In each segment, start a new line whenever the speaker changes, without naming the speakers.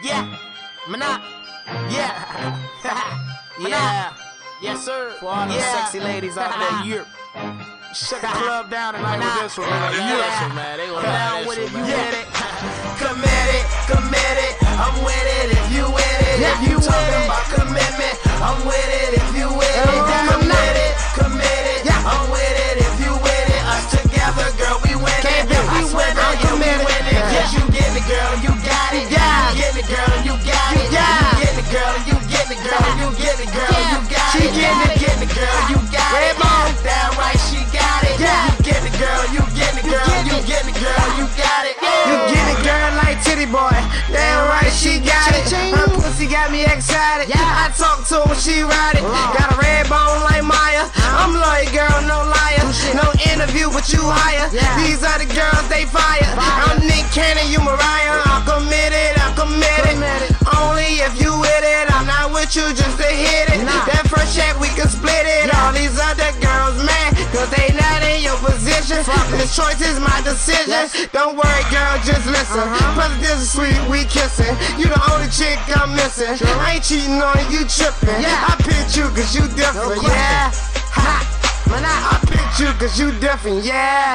Yeah, Mana. Yeah. Yeah. Yes, sir.
For all the sexy ladies out there, you shut the club down tonight with this one, man.
Man, they gonna down with it. You
with
it. Committed. I'm with it if you with it. If you talking about commitment, I'm with it if you with it. Committed. I'm with it if you with it. Us together, girl, we win it. I swear, girl, you win it. Cause you get it, girl, you got it. You get it, girl, you got it. You get it, girl, you get it, girl, you get it, girl, you got it. You get it, girl, you got it. Damn right, she got it. You get it, girl, you get it, girl, you get it, girl, you got it.
You get it, girl, like Titty Boy. Damn right, she got it. Her pussy got me excited. I talk to her when she ride it. Got a red bone like Maya. I'm loyal, girl, no liar. No interview, but you hire. These are the girls, they fire. I'm Nick Cannon, you Mariah. I'm committed. Only if you with it. I'm not with you just to hit it. That first check, we can split it. All these other girls, man, cause they not in your position. This choice is my decision. Don't worry, girl, just listen. Plus this is sweet, we kissing. You the only chick I'm missing. I ain't cheating on you, tripping. I picked you cause you different, I picked you cause you different,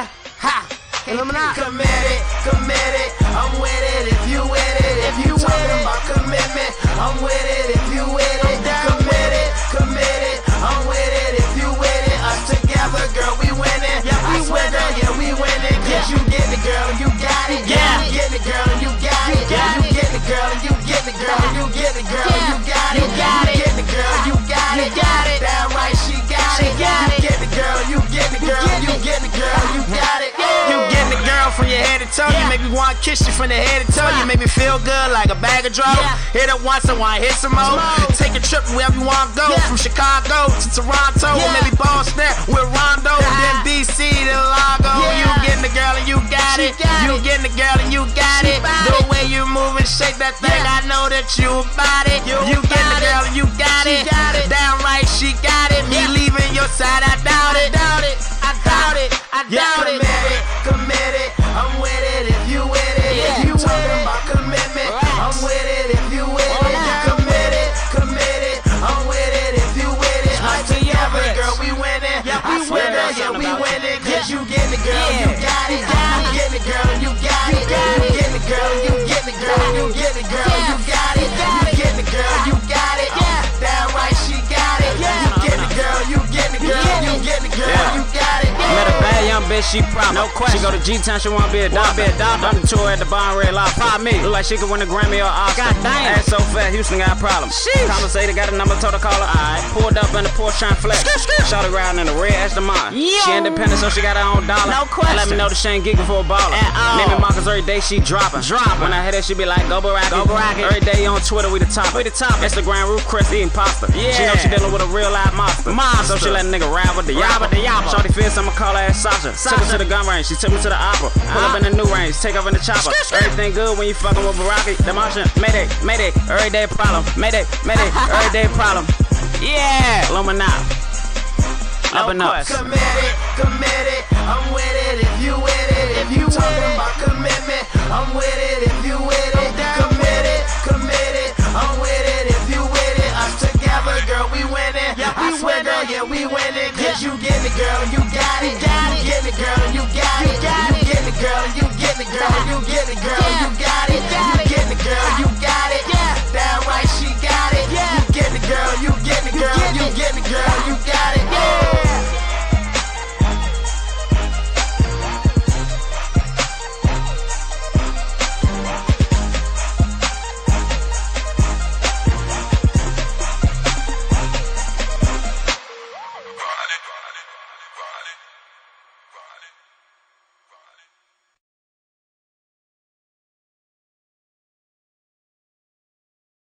Committed, I'm with it if you with it. If you talking about commitment, I'm with it if you with it. Committed, I'm with it if you with it. Us together, girl, we win it. I swear, girl, yeah, we win it. Cause you get it, girl, you got it. You get it, girl, you got it. You get it, girl, you get it, girl, you get it, girl, you got it. You get it, girl, you got it. Damn right, she got it. You get it, girl, you get it, girl, you get it, girl, you got it.
You getting the girl from your head to toe. You make me want to kiss you from the head to toe. You make me feel good like a bag of drugs. Hit it once, I want to hit some more. Take a trip wherever you want to go. From Chicago to Toronto, maybe Boston with Rondo, then DC to Largo. You getting the girl and you got it. You getting the girl and you got it. The way you move and shake that thing, I know that you about it. You getting the girl and you got it. Damn right, she got it. Me leaving your side, I doubt it.
Committed, I'm with it if you with it. If you talking about commitment, I'm with it if you with it. Committed, I'm with it if you with it. Us together, girl, we win it. I swear, girl, yeah, we win it. Cause you get it, girl, you got it. You get it, girl, you got it. You get it, girl, you get it, girl, you get it, girl, you got it. You get it, girl, you got it. Damn right, she got it. You get it, girl, you get it, girl, you get it, girl, you got it.
Met a bad young bitch, she proper.
No question.
She go to G-Town, she wanna be a doctor. I'm the tour at the Barn Red Lot. Pop me. Look like she could win a Grammy or Oscar.
Goddamn.
Ass so fat, Houston got problems. Conversated, got a number, told her call her. Pulled up in the Porsche trying flex. Shot her riding in a red Aston Martin. She independent, so she got her own dollar.
No question.
Let me know that she ain't geeking for a baller. Name me Marcus every day, she dropping. When I hit her, she be like, go Baraki. Every day on Twitter, we the top. Instagram, Ruth Chris eating pasta. She know she dealing with a real live monster. So she let a nigga ride with the yapper. Shorty feels I'ma call her ass Sasha. Took her to the gun range, she took me to the opera. Pull up in the new range, take off in the chopper. Everything good when you fucking with Baraki. The motion, Mayday, everyday problem. Mayday, everyday problem. Illuminati. Up and up.
Committed, I'm with it if you with it. If you talking about commitment, I'm with it if you with it. Committed, I'm with it if you with it. Us together, girl, we win it. I swear, girl, yeah, we win it. Cause you get it, girl, you got it. You get it, girl, you got it. You get it, girl, you get it, girl, you get it, girl, you got it.